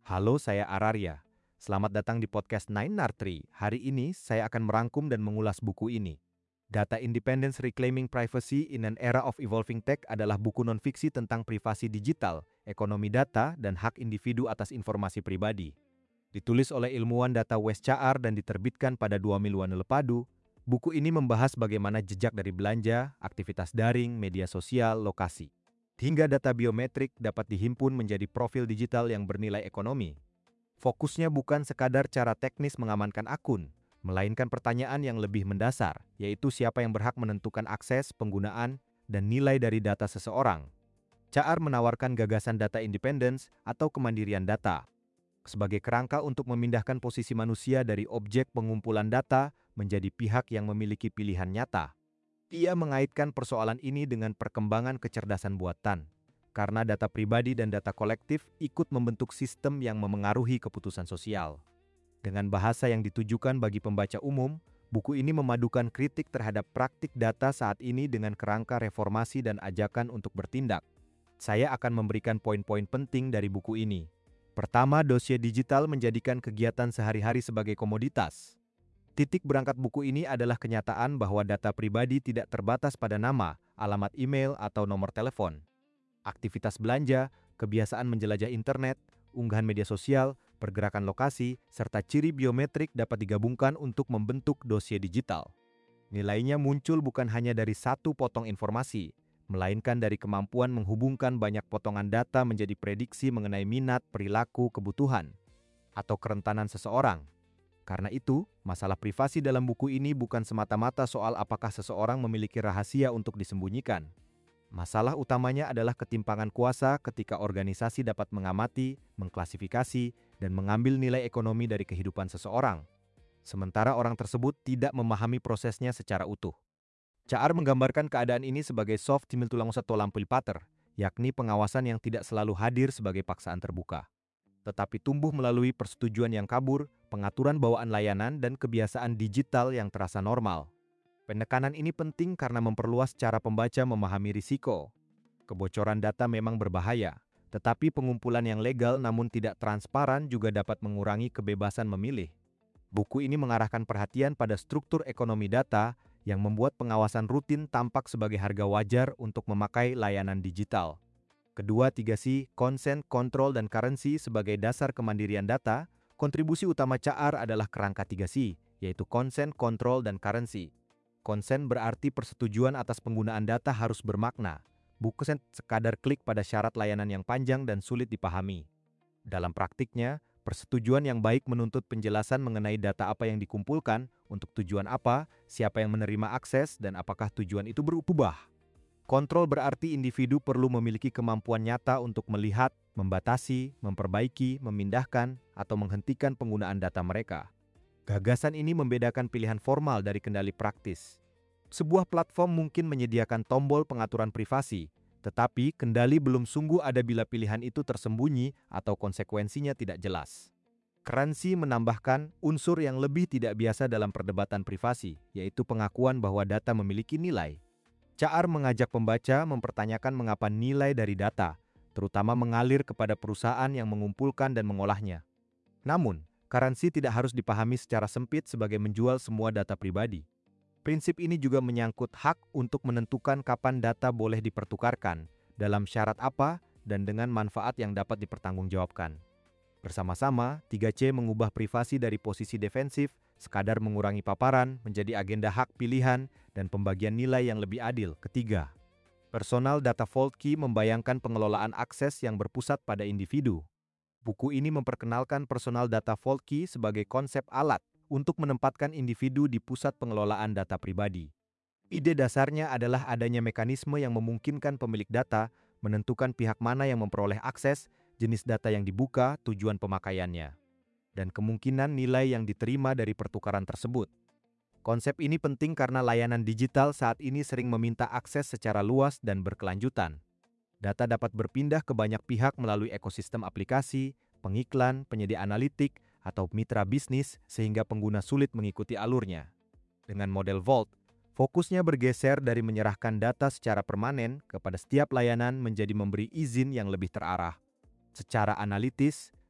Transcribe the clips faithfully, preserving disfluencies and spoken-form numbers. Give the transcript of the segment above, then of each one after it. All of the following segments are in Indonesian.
Halo, saya Araria. Selamat datang di podcast Nine Nartri. Hari ini saya akan merangkum dan mengulas buku ini. Data Independence Reclaiming Privacy in an Era of Evolving Tech adalah buku non-fiksi tentang privasi digital, ekonomi data, dan hak individu atas informasi pribadi. Ditulis oleh ilmuwan data Wes Chaar dan diterbitkan pada dua Mei lalu, buku ini membahas bagaimana jejak dari belanja, aktivitas daring, media sosial, lokasi, hingga data biometrik dapat dihimpun menjadi profil digital yang bernilai ekonomi. Fokusnya bukan sekadar cara teknis mengamankan akun, melainkan pertanyaan yang lebih mendasar, yaitu siapa yang berhak menentukan akses, penggunaan, dan nilai dari data seseorang. Chaar menawarkan gagasan data independence atau kemandirian data sebagai kerangka untuk memindahkan posisi manusia dari objek pengumpulan data menjadi pihak yang memiliki pilihan nyata. Ia mengaitkan persoalan ini dengan perkembangan kecerdasan buatan, karena data pribadi dan data kolektif ikut membentuk sistem yang memengaruhi keputusan sosial. Dengan bahasa yang ditujukan bagi pembaca umum, buku ini memadukan kritik terhadap praktik data saat ini dengan kerangka reformasi dan ajakan untuk bertindak. Saya akan memberikan poin-poin penting dari buku ini. Pertama, dossier digital menjadikan kegiatan sehari-hari sebagai komoditas. Titik berangkat buku ini adalah kenyataan bahwa data pribadi tidak terbatas pada nama, alamat email, atau nomor telepon. Aktivitas belanja, kebiasaan menjelajah internet, unggahan media sosial, pergerakan lokasi, serta ciri biometrik dapat digabungkan untuk membentuk dossier digital. Nilainya muncul bukan hanya dari satu potong informasi, melainkan dari kemampuan menghubungkan banyak potongan data menjadi prediksi mengenai minat, perilaku, kebutuhan, atau kerentanan seseorang. Karena itu, masalah privasi dalam buku ini bukan semata-mata soal apakah seseorang memiliki rahasia untuk disembunyikan. Masalah utamanya adalah ketimpangan kuasa ketika organisasi dapat mengamati, mengklasifikasi, dan mengambil nilai ekonomi dari kehidupan seseorang, sementara orang tersebut tidak memahami prosesnya secara utuh. Chaar menggambarkan keadaan ini sebagai soft timil tulang satu lampil pater, yakni pengawasan yang tidak selalu hadir sebagai paksaan terbuka, tetapi tumbuh melalui persetujuan yang kabur, pengaturan bawaan layanan, dan kebiasaan digital yang terasa normal. Penekanan ini penting karena memperluas cara pembaca memahami risiko. Kebocoran data memang berbahaya, tetapi pengumpulan yang legal namun tidak transparan juga dapat mengurangi kebebasan memilih. Buku ini mengarahkan perhatian pada struktur ekonomi data yang membuat pengawasan rutin tampak sebagai harga wajar untuk memakai layanan digital. Kedua, tiga C, consent, control, dan currency sebagai dasar kemandirian data. Kontribusi utama Chaar adalah kerangka tiga C, yaitu consent, control, dan currency. Consent berarti persetujuan atas penggunaan data harus bermakna, bukan sekadar klik pada syarat layanan yang panjang dan sulit dipahami. Dalam praktiknya, persetujuan yang baik menuntut penjelasan mengenai data apa yang dikumpulkan, untuk tujuan apa, siapa yang menerima akses, dan apakah tujuan itu berubah. Kontrol berarti individu perlu memiliki kemampuan nyata untuk melihat, membatasi, memperbaiki, memindahkan, atau menghentikan penggunaan data mereka. Gagasan ini membedakan pilihan formal dari kendali praktis. Sebuah platform mungkin menyediakan tombol pengaturan privasi, tetapi kendali belum sungguh ada bila pilihan itu tersembunyi atau konsekuensinya tidak jelas. Currency menambahkan unsur yang lebih tidak biasa dalam perdebatan privasi, yaitu pengakuan bahwa data memiliki nilai. Chaar mengajak pembaca mempertanyakan mengapa nilai dari data, terutama mengalir kepada perusahaan yang mengumpulkan dan mengolahnya. Namun, currency tidak harus dipahami secara sempit sebagai menjual semua data pribadi. Prinsip ini juga menyangkut hak untuk menentukan kapan data boleh dipertukarkan, dalam syarat apa, dan dengan manfaat yang dapat dipertanggungjawabkan. Bersama-sama, tiga C mengubah privasi dari posisi defensif, sekadar mengurangi paparan, menjadi agenda hak pilihan, dan pembagian nilai yang lebih adil. Ketiga, Personal Data Vault Key membayangkan pengelolaan akses yang berpusat pada individu. Buku ini memperkenalkan Personal Data Vault Key sebagai konsep alat untuk menempatkan individu di pusat pengelolaan data pribadi. Ide dasarnya adalah adanya mekanisme yang memungkinkan pemilik data menentukan pihak mana yang memperoleh akses, jenis data yang dibuka, tujuan pemakaiannya, dan kemungkinan nilai yang diterima dari pertukaran tersebut. Konsep ini penting karena layanan digital saat ini sering meminta akses secara luas dan berkelanjutan. Data dapat berpindah ke banyak pihak melalui ekosistem aplikasi, pengiklan, penyedia analitik, atau mitra bisnis sehingga pengguna sulit mengikuti alurnya. Dengan model Vault, fokusnya bergeser dari menyerahkan data secara permanen kepada setiap layanan menjadi memberi izin yang lebih terarah. Secara analitis,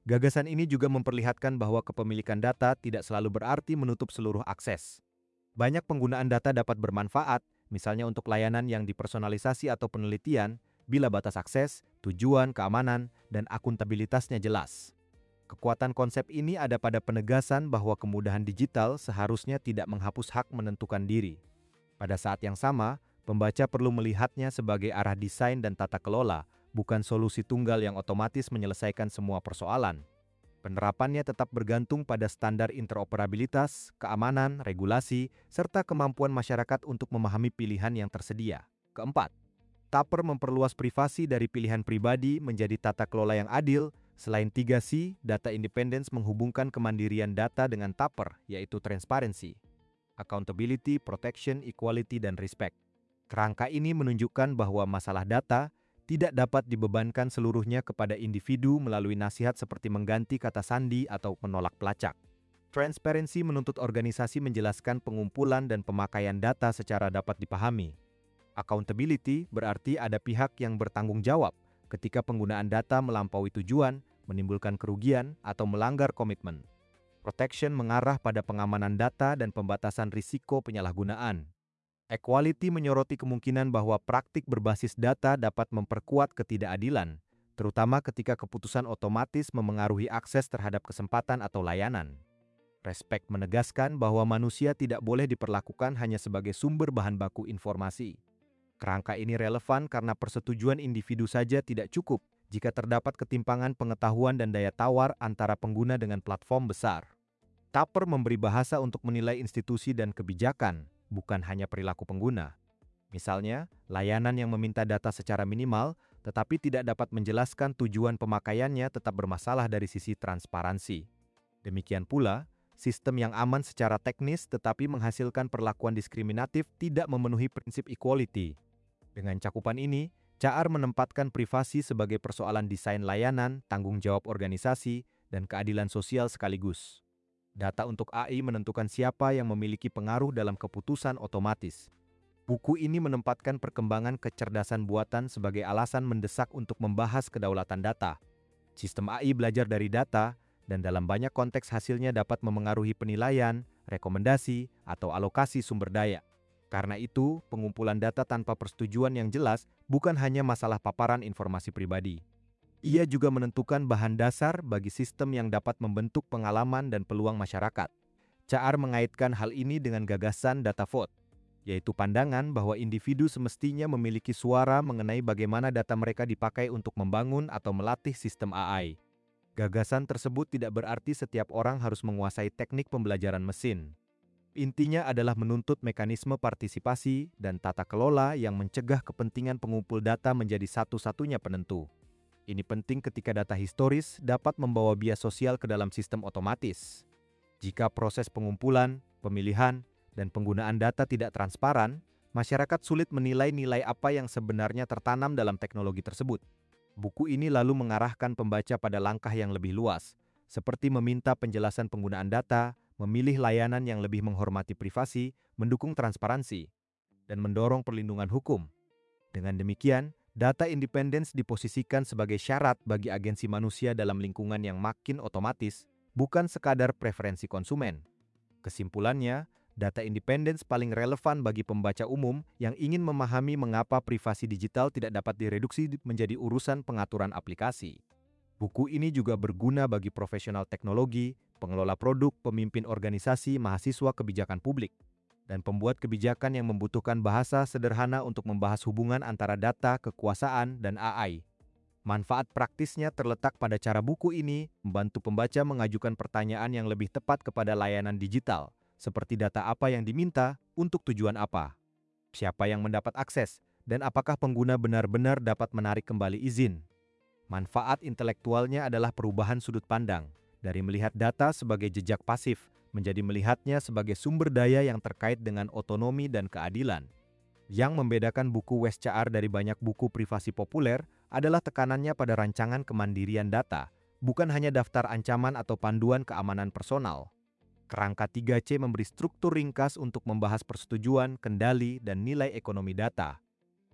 Gagasan ini juga memperlihatkan bahwa kepemilikan data tidak selalu berarti menutup seluruh akses. Banyak penggunaan data dapat bermanfaat, misalnya untuk layanan yang dipersonalisasi atau penelitian, bila batas akses, tujuan, keamanan, dan akuntabilitasnya jelas. Kekuatan konsep ini ada pada penegasan bahwa kemudahan digital seharusnya tidak menghapus hak menentukan diri. Pada saat yang sama, pembaca perlu melihatnya sebagai arah desain dan tata kelola, bukan solusi tunggal yang otomatis menyelesaikan semua persoalan. Penerapannya tetap bergantung pada standar interoperabilitas, keamanan, regulasi, serta kemampuan masyarakat untuk memahami pilihan yang tersedia. Keempat, Tupper memperluas privasi dari pilihan pribadi menjadi tata kelola yang adil. Selain tiga C, Data Independence menghubungkan kemandirian data dengan Tupper, yaitu transparency, accountability, protection, equality, dan respect. Kerangka ini menunjukkan bahwa masalah data tidak dapat dibebankan seluruhnya kepada individu melalui nasihat seperti mengganti kata sandi atau menolak pelacak. Transparency menuntut organisasi menjelaskan pengumpulan dan pemakaian data secara dapat dipahami. Accountability berarti ada pihak yang bertanggung jawab ketika penggunaan data melampaui tujuan, menimbulkan kerugian, atau melanggar komitmen. Protection mengarah pada pengamanan data dan pembatasan risiko penyalahgunaan. Equality menyoroti kemungkinan bahwa praktik berbasis data dapat memperkuat ketidakadilan, terutama ketika keputusan otomatis memengaruhi akses terhadap kesempatan atau layanan. Respect menegaskan bahwa manusia tidak boleh diperlakukan hanya sebagai sumber bahan baku informasi. Kerangka ini relevan karena persetujuan individu saja tidak cukup jika terdapat ketimpangan pengetahuan dan daya tawar antara pengguna dengan platform besar. Tupper memberi bahasa untuk menilai institusi dan kebijakan, bukan hanya perilaku pengguna. Misalnya, layanan yang meminta data secara minimal tetapi tidak dapat menjelaskan tujuan pemakaiannya tetap bermasalah dari sisi transparansi. Demikian pula, sistem yang aman secara teknis tetapi menghasilkan perlakuan diskriminatif tidak memenuhi prinsip equality. Dengan cakupan ini, C A R menempatkan privasi sebagai persoalan desain layanan, tanggung jawab organisasi, dan keadilan sosial sekaligus. Data untuk A I menentukan siapa yang memiliki pengaruh dalam keputusan otomatis. Buku ini menempatkan perkembangan kecerdasan buatan sebagai alasan mendesak untuk membahas kedaulatan data. Sistem A I belajar dari data, dan dalam banyak konteks hasilnya dapat memengaruhi penilaian, rekomendasi, atau alokasi sumber daya. Karena itu, pengumpulan data tanpa persetujuan yang jelas bukan hanya masalah paparan informasi pribadi. Ia juga menentukan bahan dasar bagi sistem yang dapat membentuk pengalaman dan peluang masyarakat. C A R mengaitkan hal ini dengan gagasan data vote, yaitu pandangan bahwa individu semestinya memiliki suara mengenai bagaimana data mereka dipakai untuk membangun atau melatih sistem A I. Gagasan tersebut tidak berarti setiap orang harus menguasai teknik pembelajaran mesin. Intinya adalah menuntut mekanisme partisipasi dan tata kelola yang mencegah kepentingan pengumpul data menjadi satu-satunya penentu. Ini penting ketika data historis dapat membawa bias sosial ke dalam sistem otomatis. Jika proses pengumpulan, pemilihan, dan penggunaan data tidak transparan, masyarakat sulit menilai nilai apa yang sebenarnya tertanam dalam teknologi tersebut. Buku ini lalu mengarahkan pembaca pada langkah yang lebih luas, seperti meminta penjelasan penggunaan data, memilih layanan yang lebih menghormati privasi, mendukung transparansi, dan mendorong perlindungan hukum. Dengan demikian, data independence diposisikan sebagai syarat bagi agensi manusia dalam lingkungan yang makin otomatis, bukan sekadar preferensi konsumen. Kesimpulannya, data independence paling relevan bagi pembaca umum yang ingin memahami mengapa privasi digital tidak dapat direduksi menjadi urusan pengaturan aplikasi. Buku ini juga berguna bagi profesional teknologi, pengelola produk, pemimpin organisasi, mahasiswa kebijakan publik, dan pembuat kebijakan yang membutuhkan bahasa sederhana untuk membahas hubungan antara data, kekuasaan, dan A I. Manfaat praktisnya terletak pada cara buku ini membantu pembaca mengajukan pertanyaan yang lebih tepat kepada layanan digital, seperti data apa yang diminta, untuk tujuan apa, siapa yang mendapat akses, dan apakah pengguna benar-benar dapat menarik kembali izin. Manfaat intelektualnya adalah perubahan sudut pandang, dari melihat data sebagai jejak pasif, menjadi melihatnya sebagai sumber daya yang terkait dengan otonomi dan keadilan. Yang membedakan buku Wes C A R dari banyak buku privasi populer adalah tekanannya pada rancangan kemandirian data, bukan hanya daftar ancaman atau panduan keamanan personal. Kerangka tiga C memberi struktur ringkas untuk membahas persetujuan, kendali, dan nilai ekonomi data.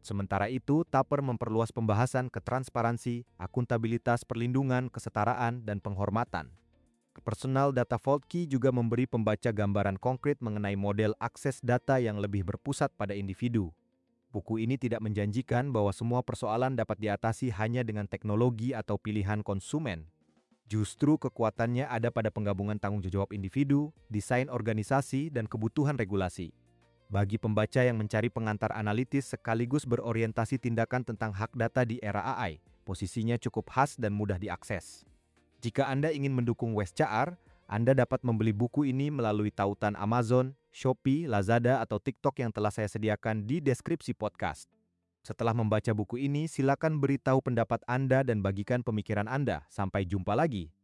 Sementara itu, Tupper memperluas pembahasan ke transparansi, akuntabilitas, perlindungan, kesetaraan, dan penghormatan. Personal Data Vault Key juga memberi pembaca gambaran konkret mengenai model akses data yang lebih berpusat pada individu. Buku ini tidak menjanjikan bahwa semua persoalan dapat diatasi hanya dengan teknologi atau pilihan konsumen. Justru kekuatannya ada pada penggabungan tanggung jawab individu, desain organisasi, dan kebutuhan regulasi. Bagi pembaca yang mencari pengantar analitis sekaligus berorientasi tindakan tentang hak data di era A I, posisinya cukup khas dan mudah diakses. Jika Anda ingin mendukung Wes C R, Anda dapat membeli buku ini melalui tautan Amazon, Shopee, Lazada, atau TikTok yang telah saya sediakan di deskripsi podcast. Setelah membaca buku ini, silakan beritahu pendapat Anda dan bagikan pemikiran Anda. Sampai jumpa lagi.